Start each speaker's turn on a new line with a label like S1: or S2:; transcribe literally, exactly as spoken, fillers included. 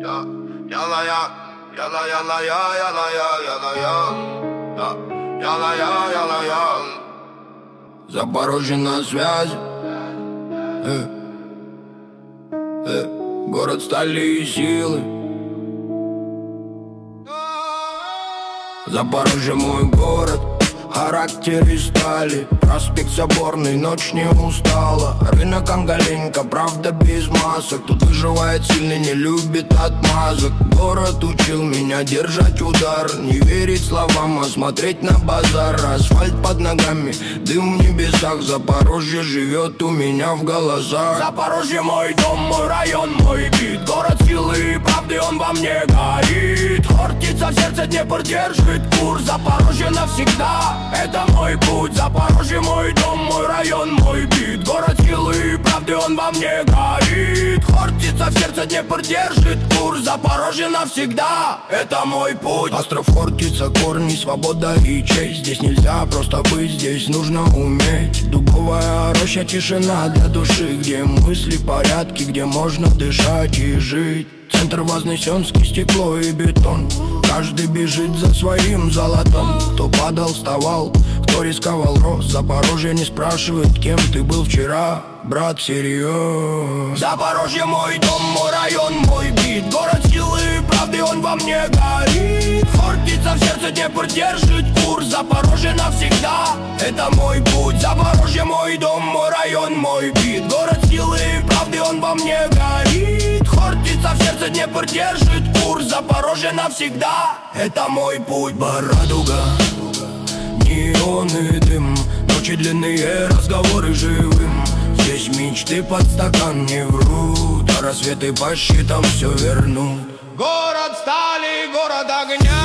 S1: я, яла я, яла яла я, яла я, яла я, яла я, яла я. Запорожье на связи, э, э, город стали и силы. Запорожье мой город, характере стали. Проспект Соборный, ночь не устала. Рынок Ангаленька, правда без масок. Тут выживает сильный, не любит отмазок. Город учил меня держать удар, не верить словам, а смотреть на базар. Асфальт под ногами, дым в небесах. Запорожье живет у меня в глазах. Запорожье мой дом, мой район, мой бит. Город силы и правды, он во мне горит. Хортица в сердце, Днепр держит курс. Запорожье навсегда, это мой путь. Запорожье мой дом, мой район, мой бит. Город силы и правды, он во мне горит. Хортица в сердце, Днепр держит курс. Запорожье навсегда, это мой путь. Остров Хортица, корни, свобода и честь. Здесь нельзя просто быть, здесь нужно уметь. Дубовая роща, тишина для души, где мысли в порядке, где можно дышать и жить. Центр Вознесенский, стекло и бетон. Каждый бежит за своим золотом. Кто падал, вставал, кто рисковал, рос. Запорожье не спрашивает, кем ты был вчера, брат, серьез. Запорожье мой дом, мой район, мой бит. Город силы и правды, он во мне горит. Хортица в сердце, Днепр держит курс. Запорожье навсегда, это мой путь. Запорожье мой дом, мой район, мой бит. Город силы и правды, он во мне горит. Хортица в сердце, Днепр держит курс. Запорожье навсегда, это мой путь. Барадуга, неон и дым, ночи длинные, разговоры живым. Здесь мечты под стакан не врут, а рассветы по счетам все вернут. Город стали, город огня.